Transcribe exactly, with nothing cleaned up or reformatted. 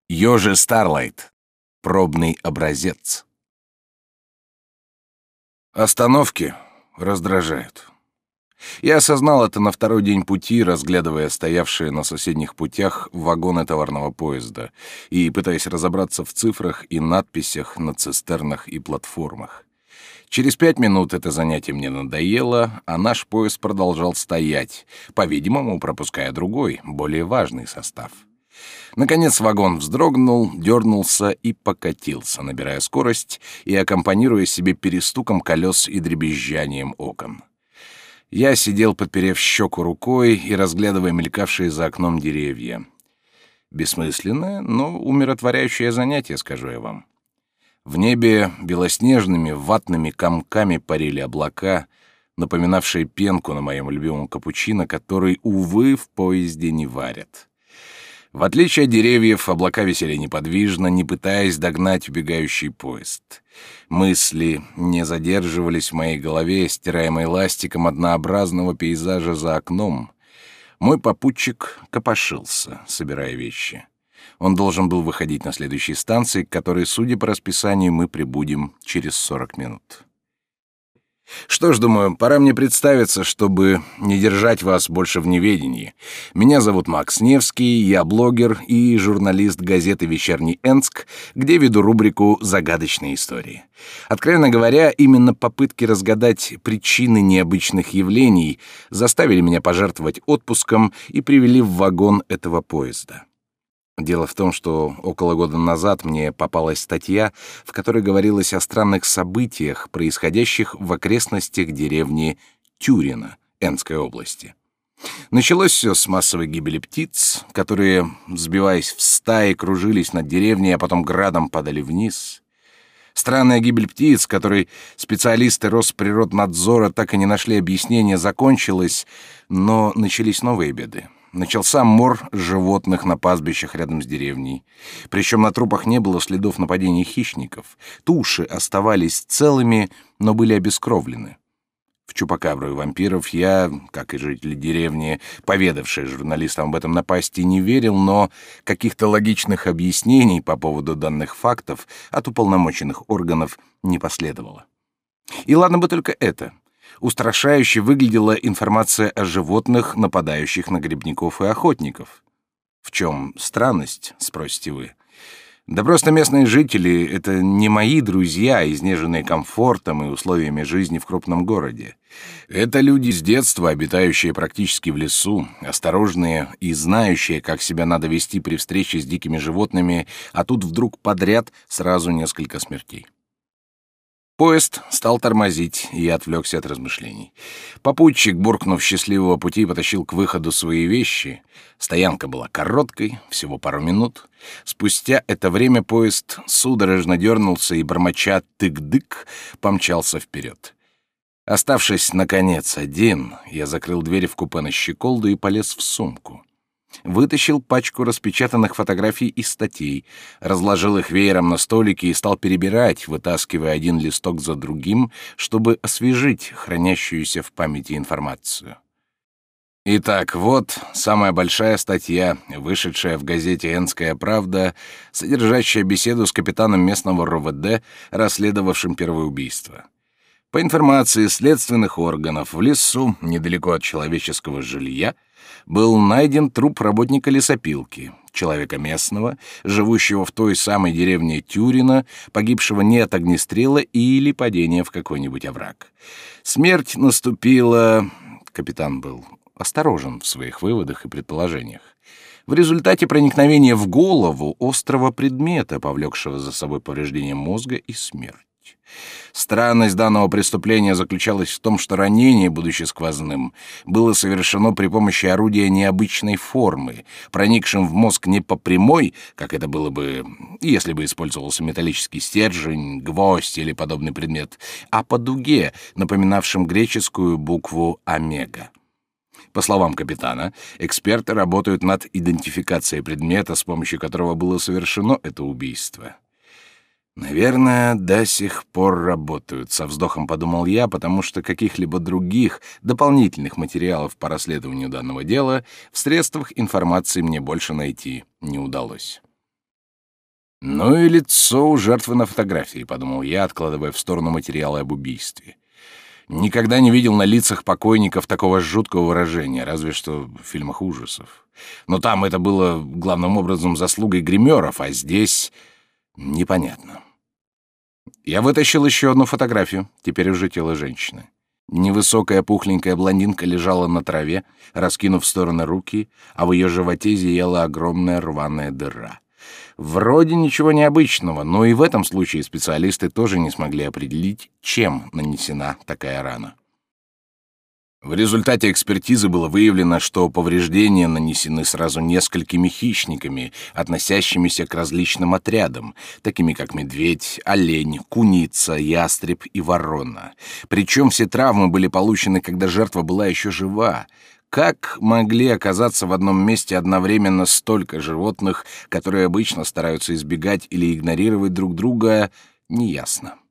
Йожи Старлайт. Пробный образец. Остановки раздражают. Я осознал это на второй день пути, разглядывая стоявшие на соседних путях вагоны товарного поезда и пытаясь разобраться в цифрах и надписях на цистернах и платформах. Через пять минут это занятие мне надоело, а наш поезд продолжал стоять, по-видимому, пропуская другой, более важный состав. Наконец вагон вздрогнул, дернулся и покатился, набирая скорость и аккомпанируя себе перестуком колес и дребезжанием окон. Я сидел, подперев щеку рукой и разглядывая мелькавшие за окном деревья. Бессмысленное, но умиротворяющее занятие, скажу я вам. В небе белоснежными ватными комками парили облака, напоминавшие пенку на моем любимом капучино, который, увы, в поезде не варят. В отличие от деревьев, облака висели неподвижно, не пытаясь догнать убегающий поезд. Мысли не задерживались в моей голове, стираемой ластиком однообразного пейзажа за окном. Мой попутчик копошился, собирая вещи. Он должен был выходить на следующей станции, к которой, судя по расписанию, мы прибудем через сорок минут. Что ж, думаю, пора мне представиться, чтобы не держать вас больше в неведении. Меня зовут Макс Невский, я блогер и журналист газеты «Вечерний Энск», где веду рубрику «Загадочные истории». Откровенно говоря, именно попытки разгадать причины необычных явлений заставили меня пожертвовать отпуском и привели в вагон этого поезда. Дело в том, что около года назад мне попалась статья, в которой говорилось о странных событиях, происходящих в окрестностях деревни Тюрино, Энской области. Началось все с массовой гибели птиц, которые, сбиваясь в стаи, кружились над деревней, а потом градом падали вниз. Странная гибель птиц, которой специалисты Росприроднадзора так и не нашли объяснения, закончилась, но начались новые беды. Начался мор животных на пастбищах рядом с деревней. Причем на трупах не было следов нападения хищников. Туши оставались целыми, но были обескровлены. В чупакабру и вампиров я, как и жители деревни, поведавшие журналистам об этом напасти, не верил, но каких-то логичных объяснений по поводу данных фактов от уполномоченных органов не последовало. И ладно бы только это. Устрашающе выглядела информация о животных, нападающих на грибников и охотников. В чем странность, спросите вы? Да просто местные жители — это не мои друзья, изнеженные комфортом и условиями жизни в крупном городе. Это люди с детства, обитающие практически в лесу, осторожные и знающие, как себя надо вести при встрече с дикими животными, а тут вдруг подряд сразу несколько смертей. Поезд стал тормозить, и я отвлекся от размышлений. Попутчик, буркнув счастливого пути, потащил к выходу свои вещи. Стоянка была короткой, всего пару минут. Спустя это время поезд судорожно дернулся и, бормоча «тык-дык», помчался вперед. Оставшись, наконец, один, я закрыл дверь в купе на щеколду и полез в сумку. Вытащил пачку распечатанных фотографий и статей, разложил их веером на столике и стал перебирать, вытаскивая один листок за другим, чтобы освежить хранящуюся в памяти информацию. Итак, вот самая большая статья, вышедшая в газете «Энская правда», содержащая беседу с капитаном местного РОВД, расследовавшим первое убийство. По информации следственных органов, в лесу, недалеко от человеческого жилья, был найден труп работника лесопилки, человека местного, живущего в той самой деревне Тюрино, погибшего не от огнестрела или падения в какой-нибудь овраг. Смерть наступила... Капитан был осторожен в своих выводах и предположениях. В результате проникновения в голову острого предмета, повлекшего за собой повреждение мозга и смерть. Странность данного преступления заключалась в том, что ранение, будучи сквозным, было совершено при помощи орудия необычной формы, проникшим в мозг не по прямой, как это было бы, если бы использовался металлический стержень, гвоздь или подобный предмет, а по дуге, напоминавшим греческую букву «омега». По словам капитана, эксперты работают над идентификацией предмета, с помощью которого было совершено это убийство. «Наверное, до сих пор работают», — со вздохом подумал я, потому что каких-либо других дополнительных материалов по расследованию данного дела в средствах информации мне больше найти не удалось. «Ну и лицо у жертвы на фотографии», — подумал я, откладывая в сторону материалы об убийстве. Никогда не видел на лицах покойников такого жуткого выражения, разве что в фильмах ужасов. Но там это было главным образом заслугой гримеров, а здесь непонятно. Я вытащил еще одну фотографию, теперь уже тело женщины. Невысокая пухленькая блондинка лежала на траве, раскинув в стороны руки, а в ее животе зияла огромная рваная дыра. Вроде ничего необычного, но и в этом случае специалисты тоже не смогли определить, чем нанесена такая рана. В результате экспертизы было выявлено, что повреждения нанесены сразу несколькими хищниками, относящимися к различным отрядам, такими как медведь, олень, куница, ястреб и ворона. Причем все травмы были получены, когда жертва была еще жива. Как могли оказаться в одном месте одновременно столько животных, которые обычно стараются избегать или игнорировать друг друга, неясно.